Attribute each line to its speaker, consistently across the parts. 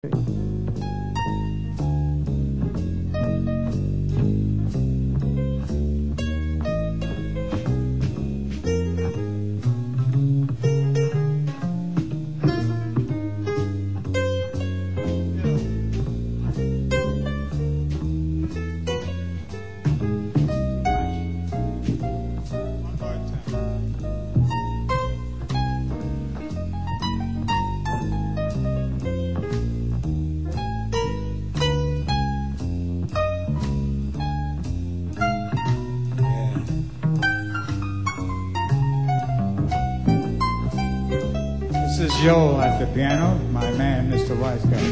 Speaker 1: This is Joel at the piano, my man, Mr. Wiseguy.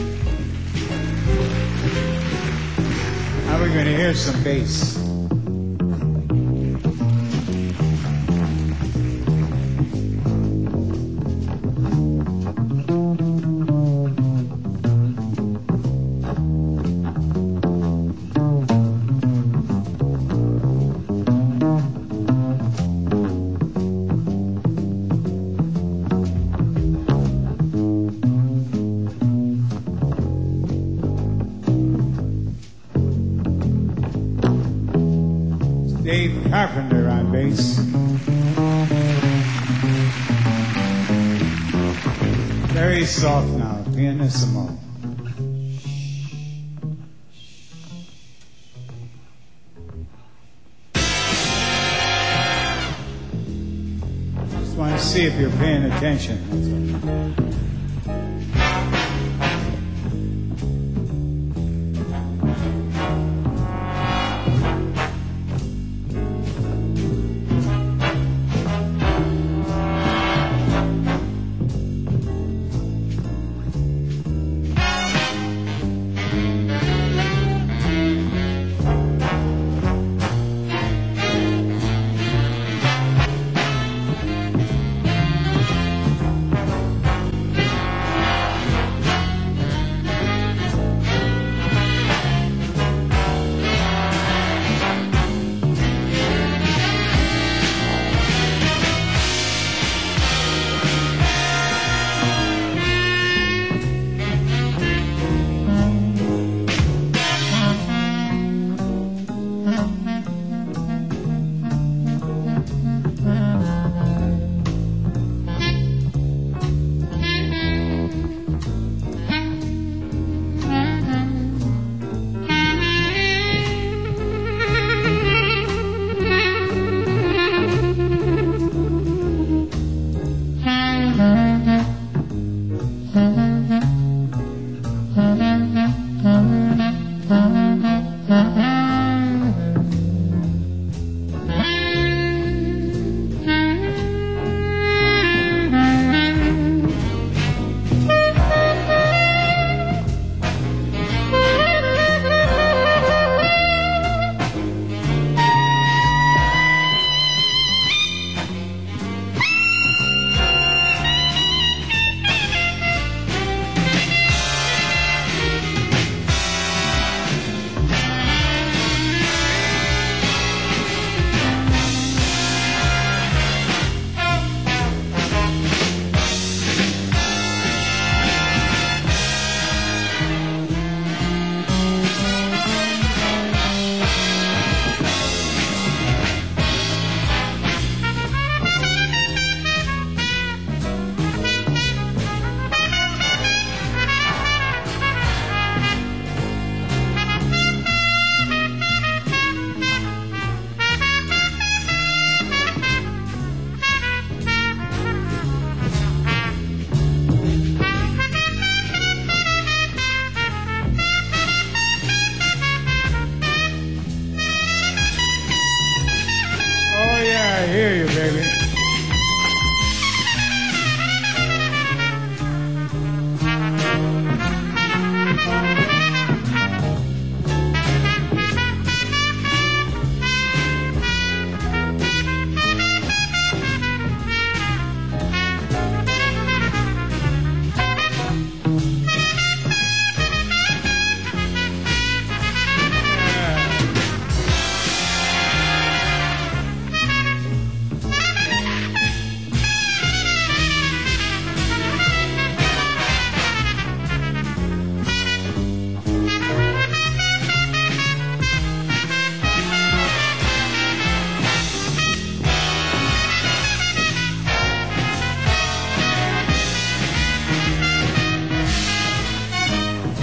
Speaker 1: Now we're going to hear some bass. Dave Carpenter on bass. Very soft now, pianissimo. Just want to see if you're paying attention.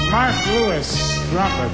Speaker 1: Mark Lewis, trumpet.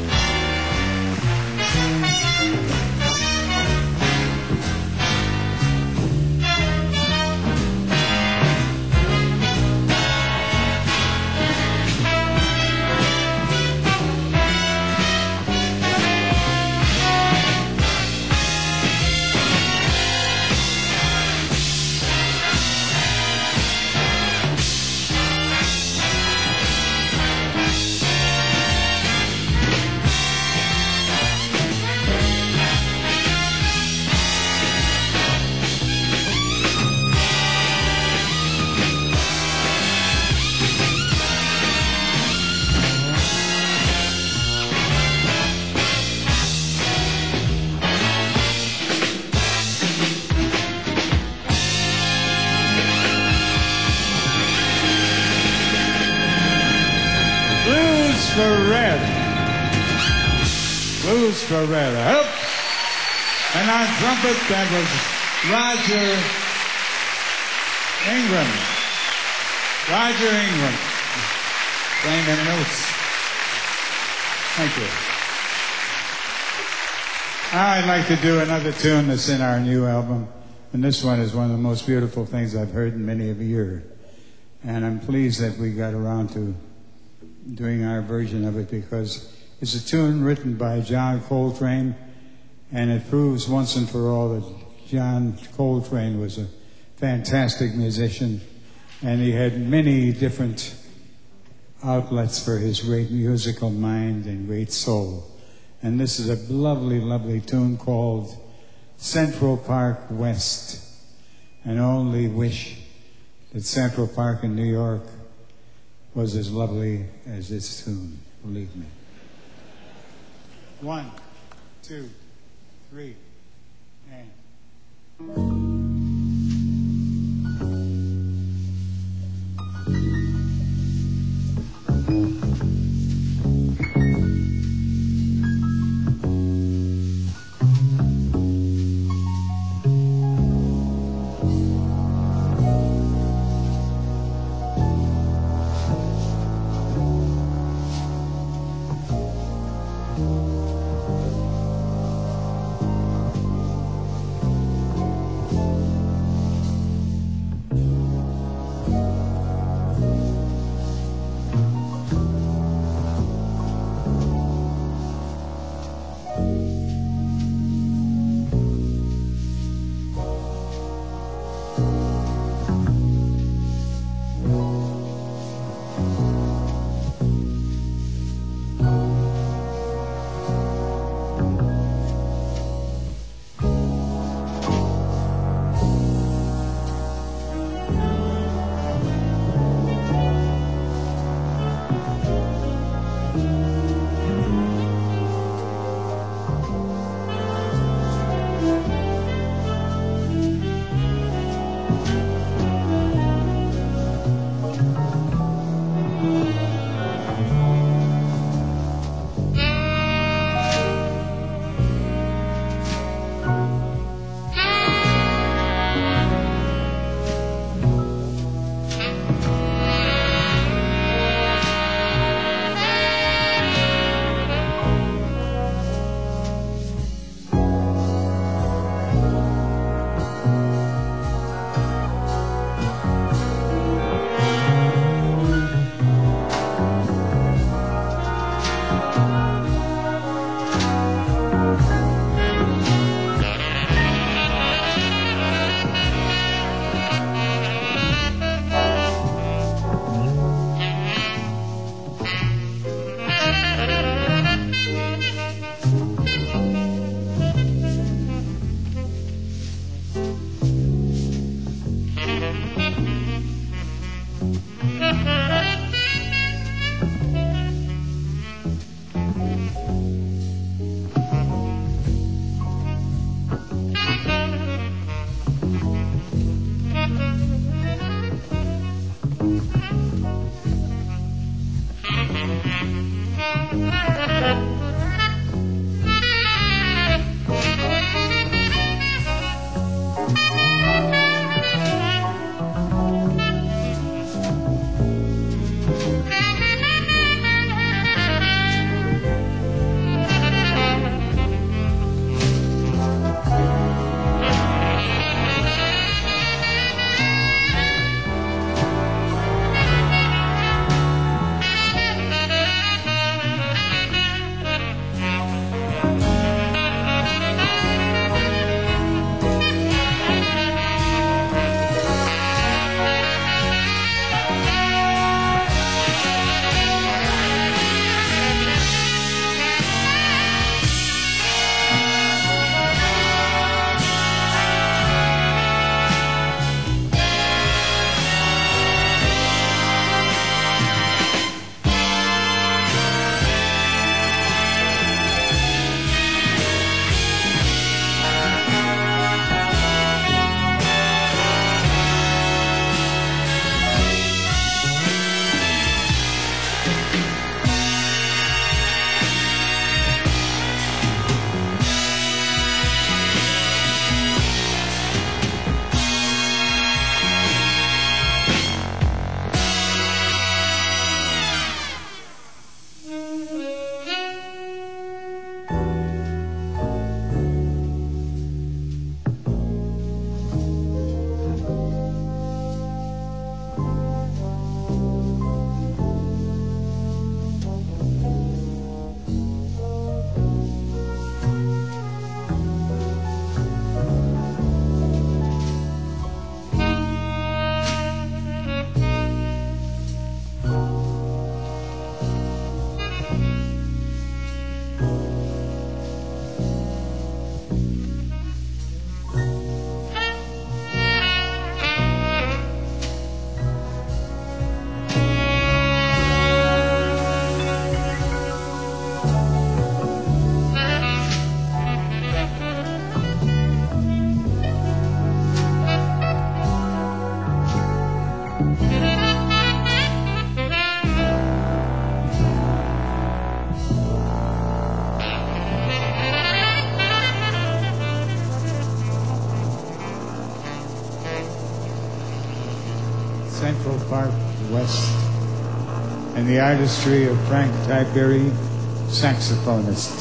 Speaker 1: For red. Blues for red. Up. And on trumpet, that was Roger Ingram. Roger Ingram. Playing the notes. Thank you. I'd like to do another tune that's in our new album. And this one is one of the most beautiful things I've heard in many a year. And I'm pleased that we got around to doing our version of it because it's a tune written by John Coltrane, and it proves once and for all that John Coltrane was a fantastic musician, and he had many different outlets for his great musical mind and great soul. And this is a lovely, lovely tune called Central Park West. And I only wish that Central Park in New York was as lovely as this tune, believe me. 1, 2, 3, and... Central Park West, and the artistry of Frank Tiberi, saxophonist.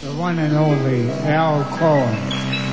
Speaker 1: the one and only Al Cohn.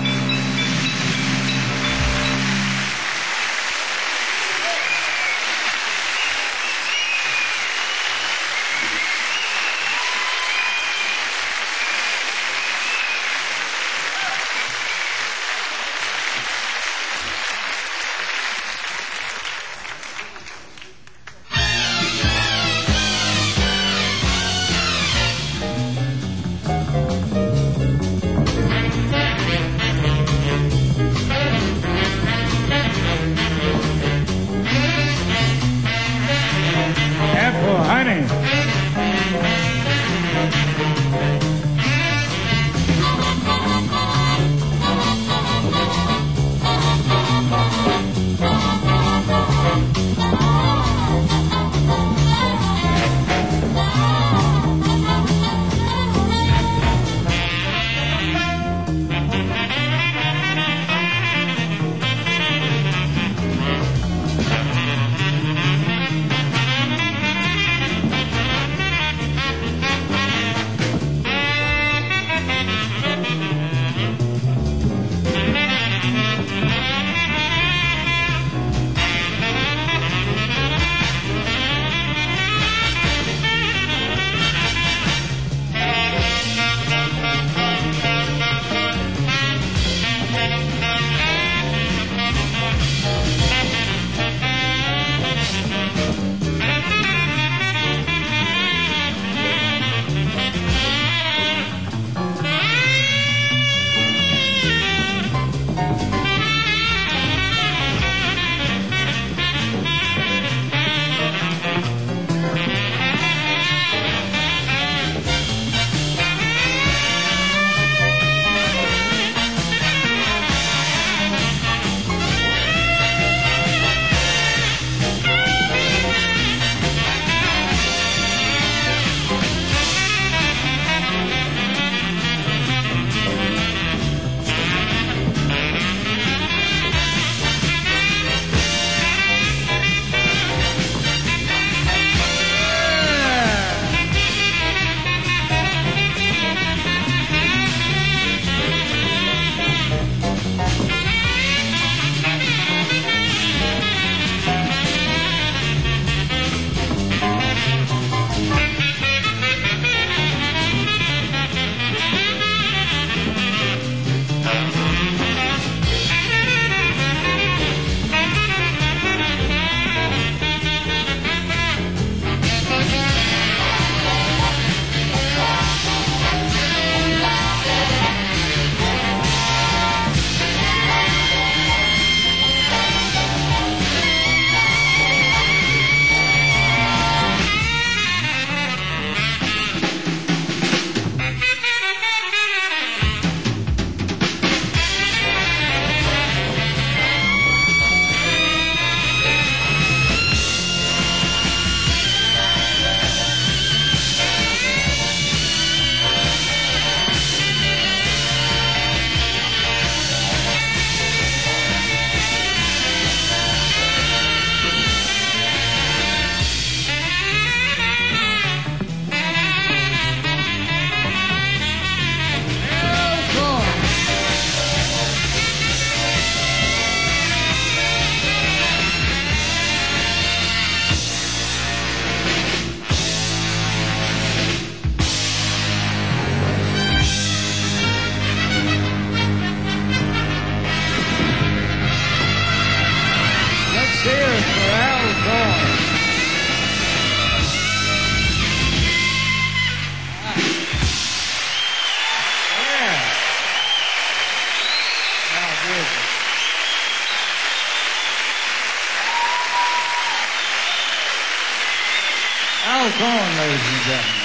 Speaker 1: Al Cohn, ladies and gentlemen.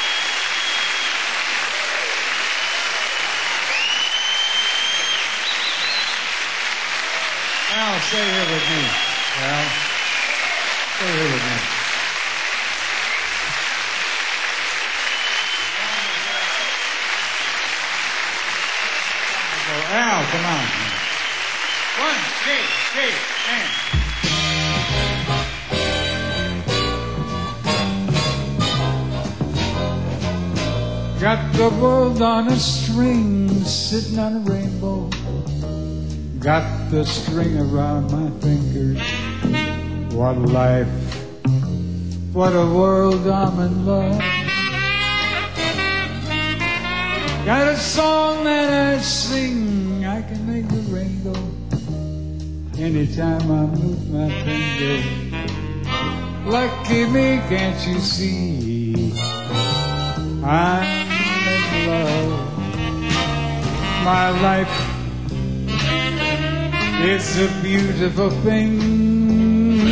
Speaker 1: Al, stay here with me. Al, stay here with me. So, Al, come on. 1, 2, 3, and... Got the world on a string, sitting on a rainbow. Got the string around my fingers. What a life, what a world, I'm in love. Got a song that I sing, I can make the rainbow anytime I move my finger. Lucky me, can't you see? I'm in love. My life, it's a beautiful thing.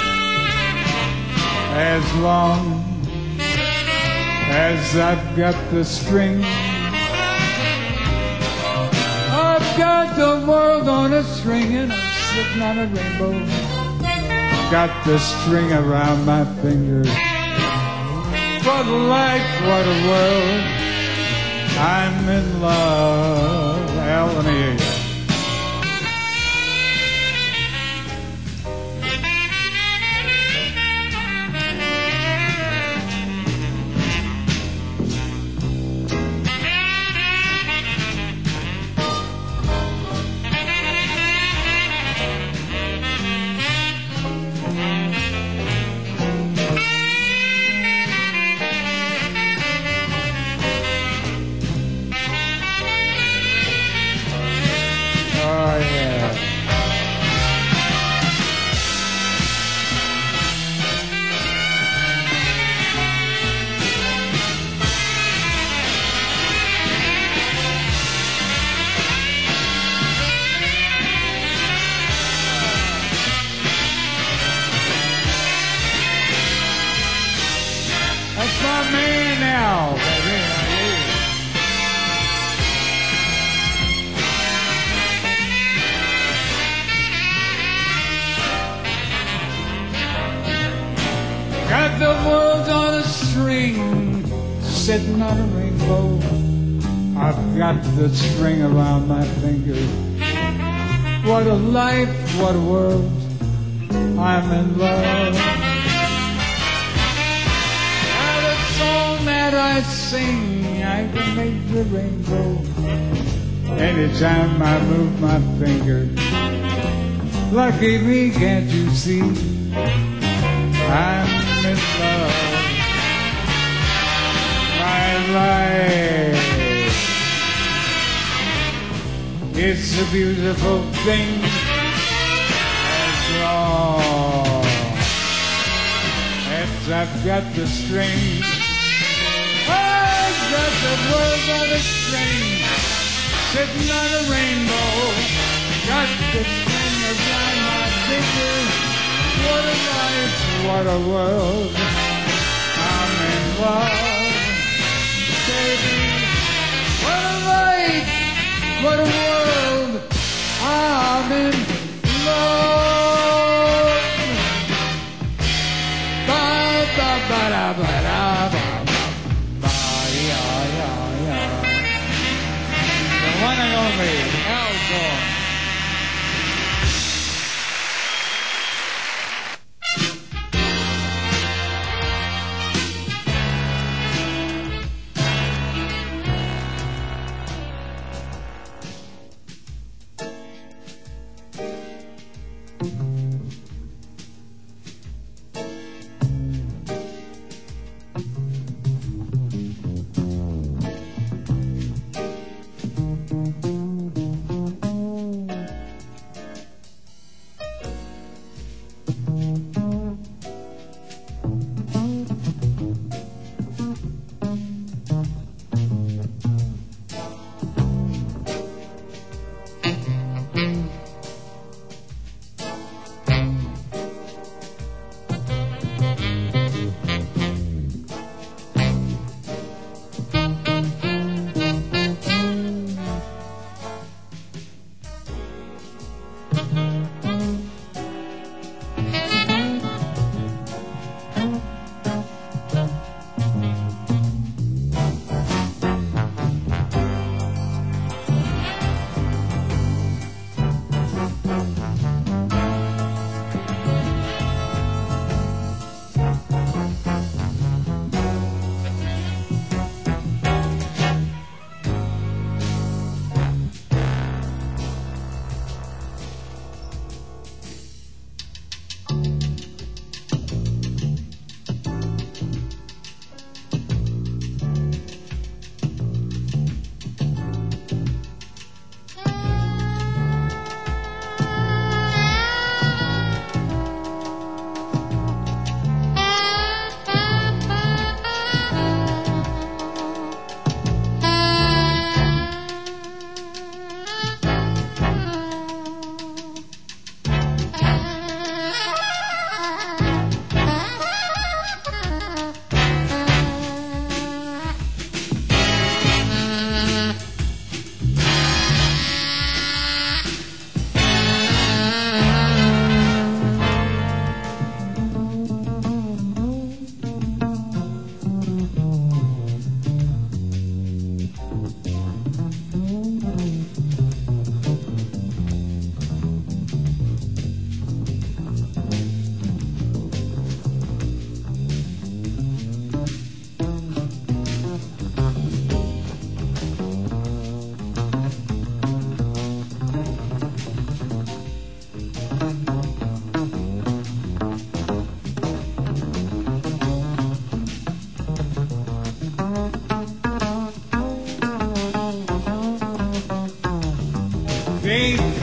Speaker 1: As long as I've got the string, I've got the world on a string and I'm sitting on a rainbow. Got the string around my finger. What a life, what a world, I'm in love. Al, let me hear you. That's my man now, baby. Got the world on a string, sitting on a rainbow. I've got the string around my finger. What a life, what a world, I'm in love. That I sing, I can make the rainbow anytime I move my finger. Lucky me, can't you see? I'm in love. My life, it's a beautiful thing. As long as I've got the string, got the world on a string, sitting on a rainbow. Got the string around my finger. What a life, what a world, I'm in love. Baby, what a life, what a world, I'm in love. Ba ba ba da ba da ba. One and only Al Gore.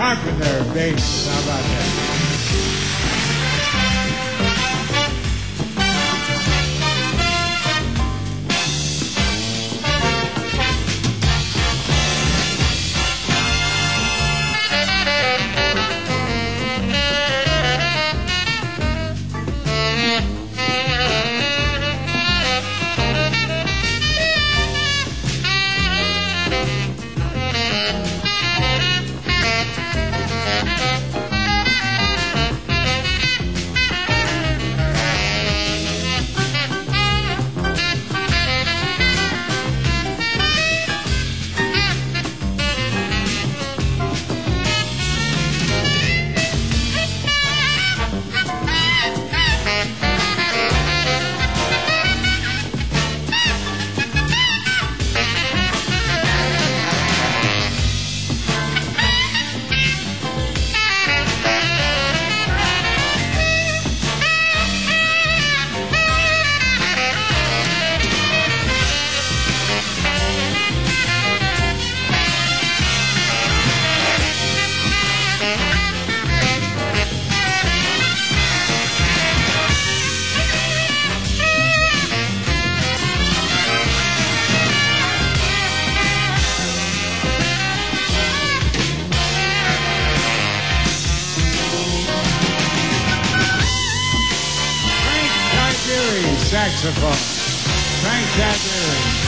Speaker 1: Carpenter bass. How about that? Saxophone, Frank Tiberi.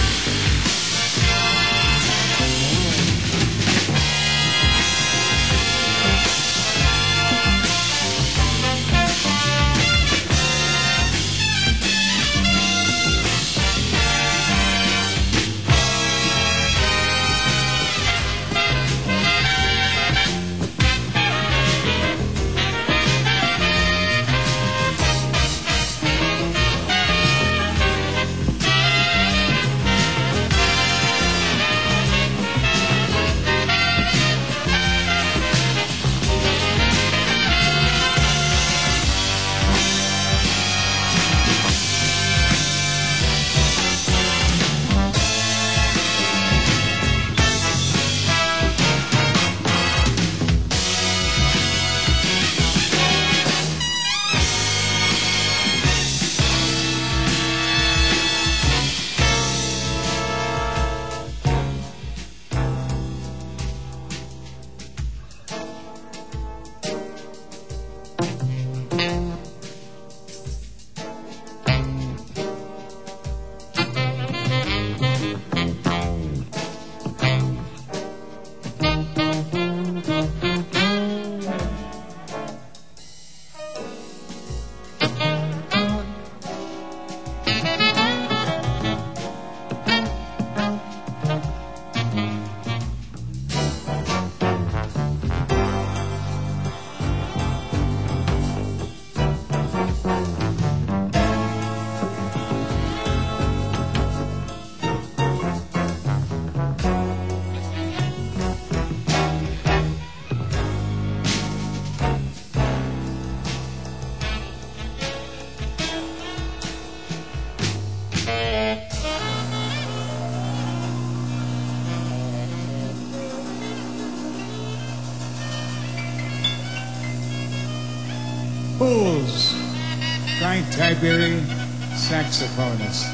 Speaker 1: Fools, Frank Tiberi, saxophonist.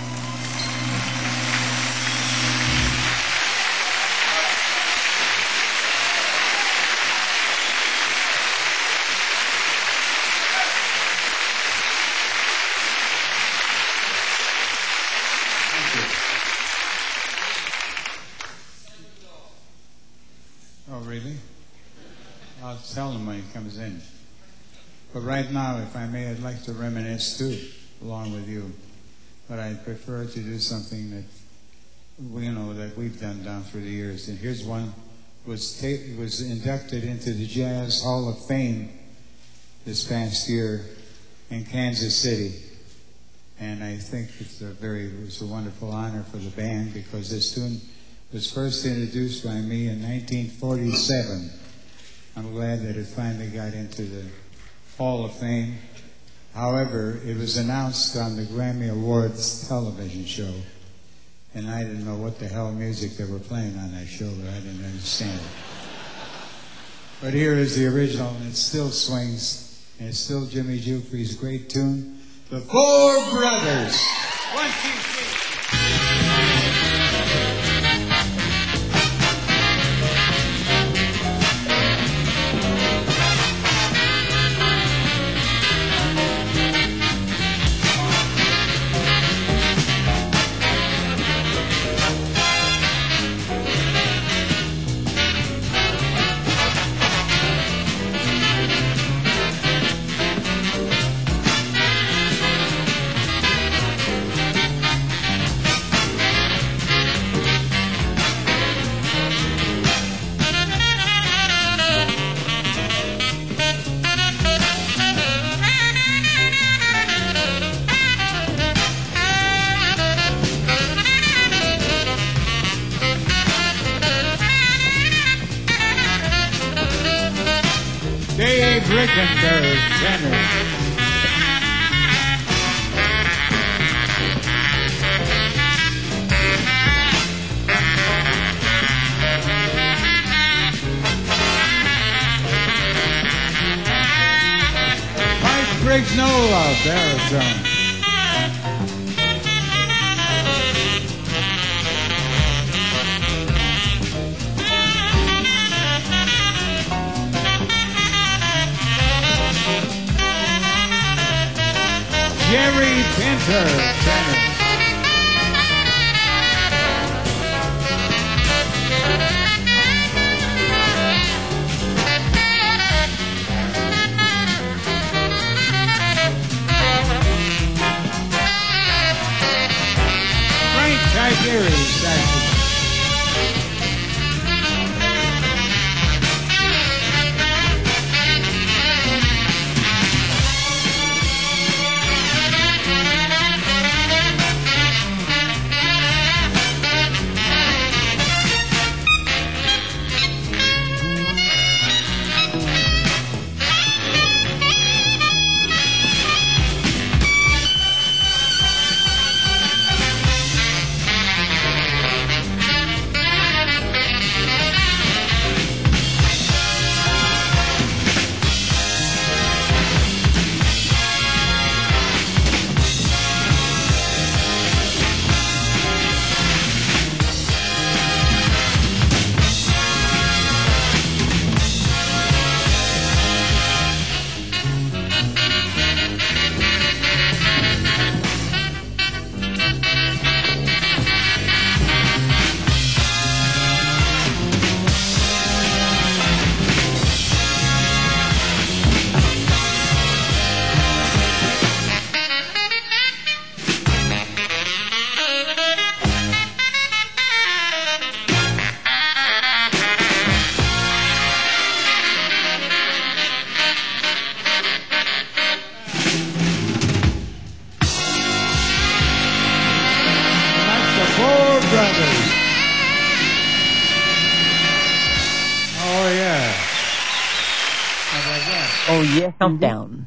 Speaker 1: Oh, really? I'll tell him when he comes in. But right now, if I may, I'd like to reminisce too, along with you. But I prefer to do something that we know that we've done down through the years. And here's one was inducted into the Jazz Hall of Fame this past year in Kansas City. And I think it was a wonderful honor for the band because this tune was first introduced by me in 1947. I'm glad that it finally got into the Hall of Fame. However, it was announced on the Grammy Awards television show, and I didn't know what the hell music they were playing on that show, but I didn't understand it. But here is the original, and it still swings, and it's still Jimmy Jufree's great tune, The Four Brothers. 1, 2, 3. Dave Rickenberg, tenor. Mike Briggs-Nola, baritone. Jerry Pinter, tenor. Frank Tiberi, saxophone. Four Brothers. Oh, yeah. How about that?
Speaker 2: Oh, yeah. Countdown.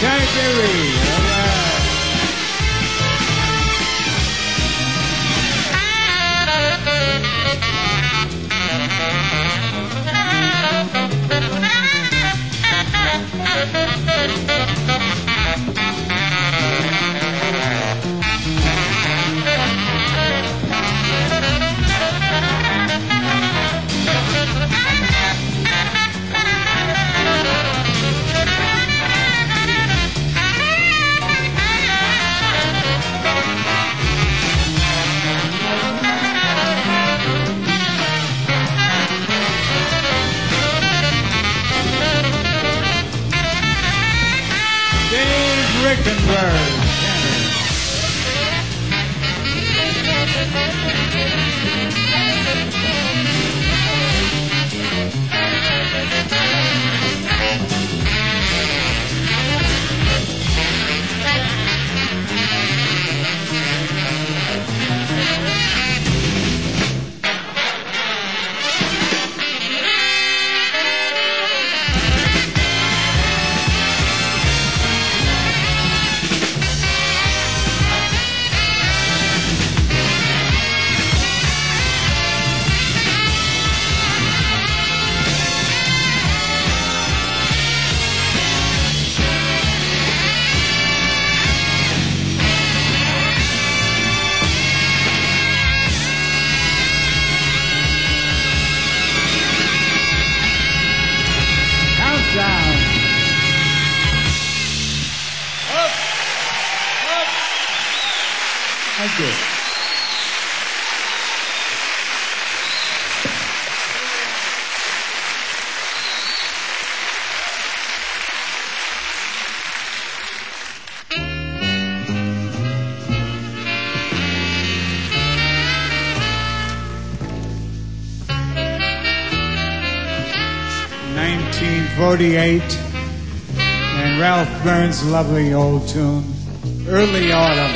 Speaker 1: Johnny Berry. All right. Rickenberg. Thank you. '48, and Ralph Burns' lovely old tune, Early Autumn.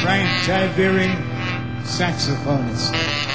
Speaker 1: Frank Tiberi, saxophonist.